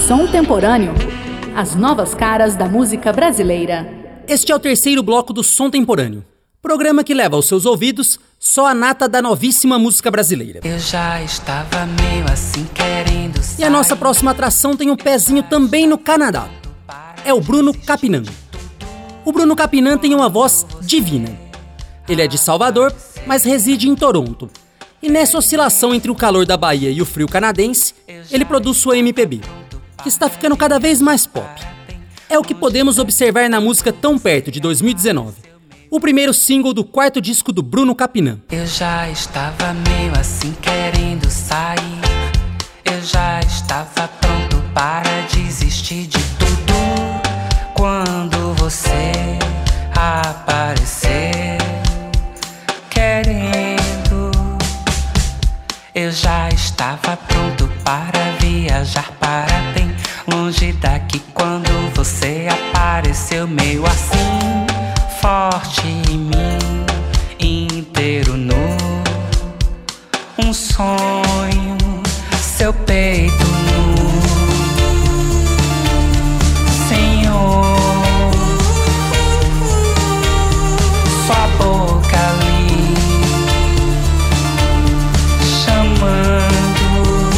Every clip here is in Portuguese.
Som Temporâneo. As novas caras da música brasileira. Este é o terceiro bloco do Som Temporâneo. Programa que leva aos seus ouvidos só a nata da novíssima música brasileira. Eu já estava meio assim querendo sair. E a nossa próxima atração tem um pezinho também no Canadá. É o Bruno Capinã. O Bruno Capinã tem uma voz divina. Ele é de Salvador, mas reside em Toronto. E nessa oscilação entre o calor da Bahia e o frio canadense, ele produz sua MPB, que está ficando cada vez mais pop. É o que podemos observar na música Tão Perto, de 2019, o primeiro single do quarto disco do Bruno Capinã. Eu já estava meio assim querendo sair. Eu já estava pronto para desistir de tudo quando você apareceu querendo. Eu já estava pronto para viajar para bem longe daqui quando você apareceu meio assim, forte em mim, inteiro nu. Um sonho, seu peito nu. Senhor, sua boca ali chamando,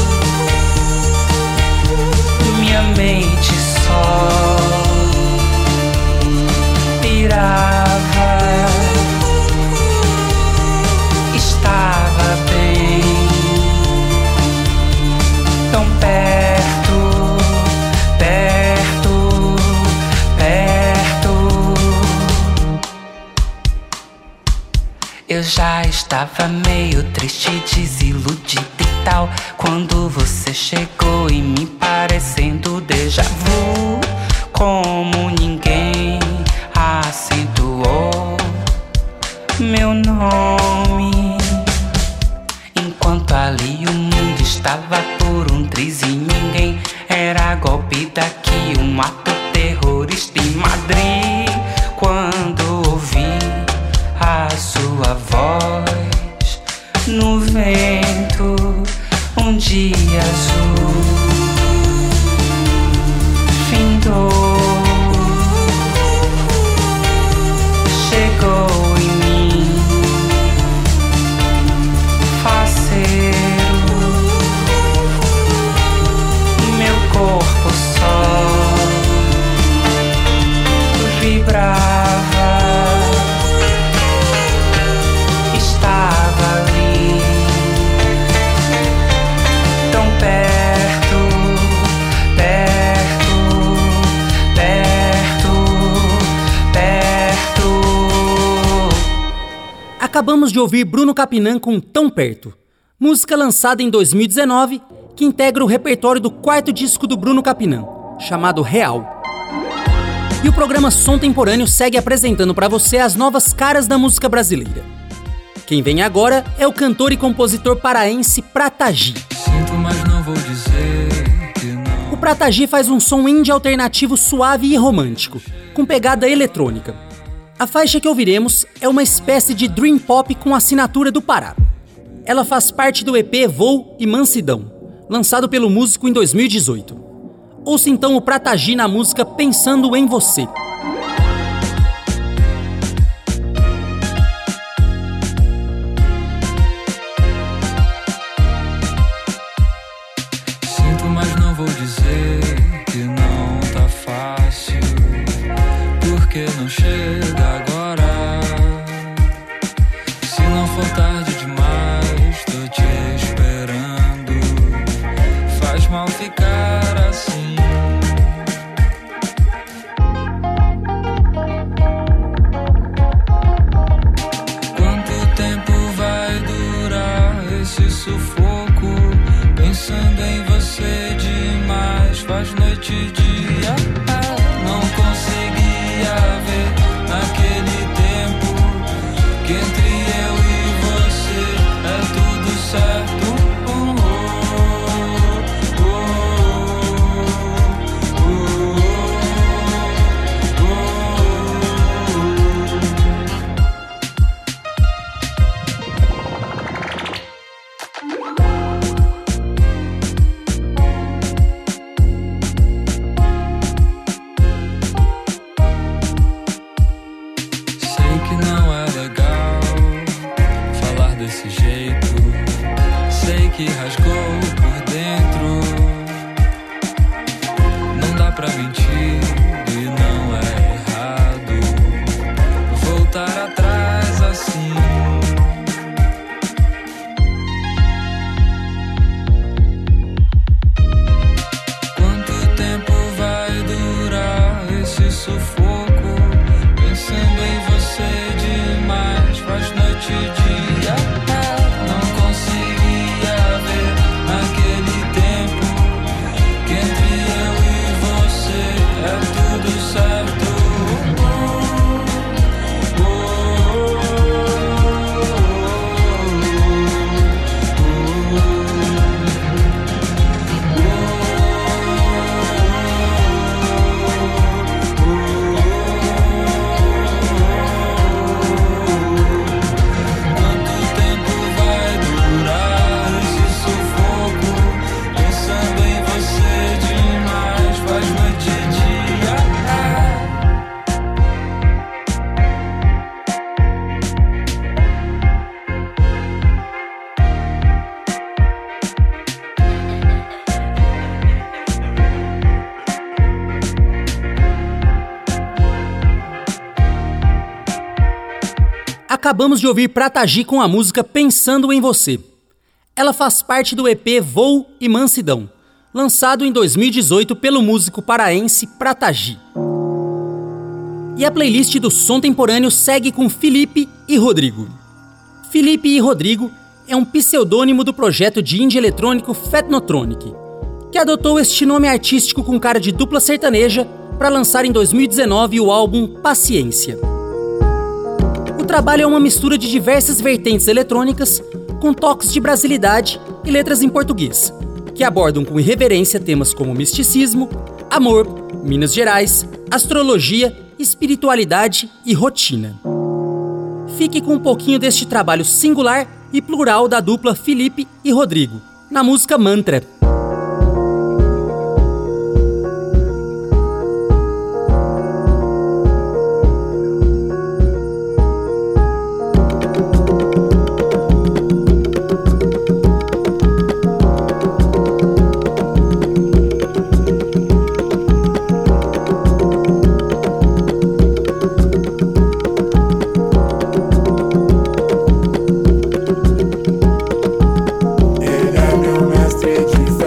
minha mente só pirava, estava bem, tão perto, perto, perto. Eu já estava meio triste, desiludida e tal, quando você chegou em mim parecendo déjà vu, como ninguém acentuou meu nome, enquanto ali o mundo estava por um triz e ninguém era golpe daqui, um ato terrorista em Madrid. Quando ouvi a sua voz no vento, um dia azul findou, chegou em mim, faceiro, meu corpo só vibrava, estava ali, tão perto, perto, perto, perto. Acabamos de ouvir Bruno Capinã com Tão Perto, música lançada em 2019, que integra o repertório do quarto disco do Bruno Capinã, chamado Real. E o programa Som Temporâneo segue apresentando para você as novas caras da música brasileira. Quem vem agora é o cantor e compositor paraense Prata G. Sinto, mas não vou dizer que não. O Prata G faz um som indie alternativo suave e romântico, com pegada eletrônica. A faixa que ouviremos é uma espécie de dream pop com assinatura do Pará. Ela faz parte do EP Voo e Mansidão, lançado pelo músico em 2018. Ouça então o Prata G na música Pensando em Você. Sinto, mas não vou dizer que não tá fácil, porque não chega agora. Se não for tarde demais, tô te esperando. Faz mal ficar assim. Quanto tempo vai durar esse sufoco? Pensando em você demais, faz noite e dia. Não conseguia ver naquele tempo que entre eu e você é tudo certo. Acabamos de ouvir Pratagi com a música Pensando em Você. Ela faz parte do EP Voo e Mansidão, lançado em 2018 pelo músico paraense Pratagi. E a playlist do Som Temporâneo segue com Felipe e Rodrigo. Felipe e Rodrigo é um pseudônimo do projeto de indie eletrônico Fatnotronic, que adotou este nome artístico com cara de dupla sertaneja para lançar em 2019 o álbum Paciência. O trabalho é uma mistura de diversas vertentes eletrônicas com toques de brasilidade e letras em português, que abordam com irreverência temas como misticismo, amor, Minas Gerais, astrologia, espiritualidade e rotina. Fique com um pouquinho deste trabalho singular e plural da dupla Felipe e Rodrigo, na música Mantra. Ele é meu mestre de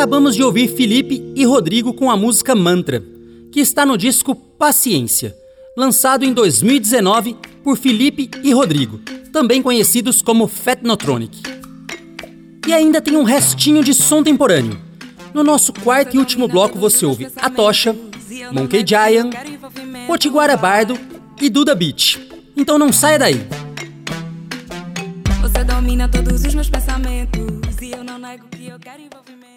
Acabamos de ouvir Felipe e Rodrigo com a música Mantra, que está no disco Paciência, lançado em 2019 por Felipe e Rodrigo, também conhecidos como Fatnotronic. E ainda tem um restinho de som temporâneo. No nosso quarto e último bloco você ouve Atocha, Monkey Giant, Potiguara Bardo e Duda Beat. Então não saia daí. Você domina todos os meus pensamentos e eu não nego que eu quero envolvimento.